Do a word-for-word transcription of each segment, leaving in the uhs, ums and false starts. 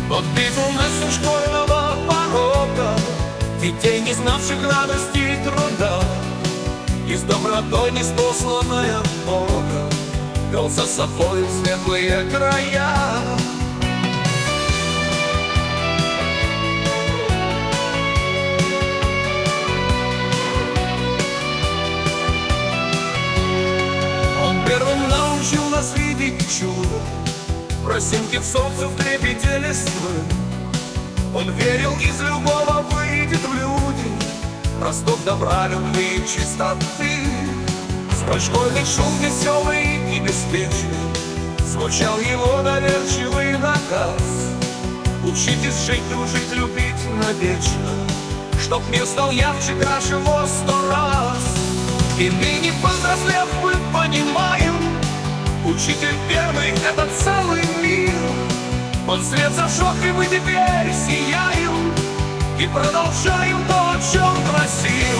Подбиту нас у школьного порога, детей, не знавших радости и труда, и с добротой неспосланная Бога вел за собой в светлые края. Он первым научил нас видеть чудо, росинки в солнце, в трепете листвы. Он верил, из любого выйдет в люди росток добра, любви и чистоты. Сквозь школьный шум веселый и беспечный звучал его доверчивый наказ: учитесь жить, дружить, любить навечно, чтоб мир стал ярче, краше во сто раз. И ныне, повзрослев, мы понимаем, учитель первый — это целый мир. Он свет зажег, и мы теперь сияем и продолжаем то, о чем просил.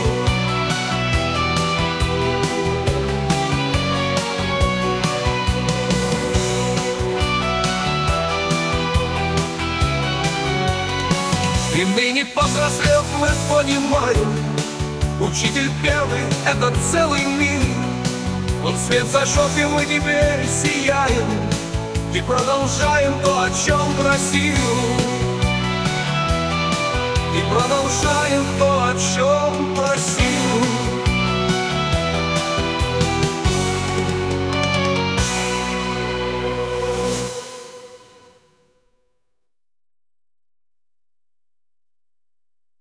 И ныне, повзрослев, мы понимаем, учитель первый — это целый мир. Он свет зажег, и мы теперь сияем и продолжаем то, о чем просил. И продолжаем то, о чем просил.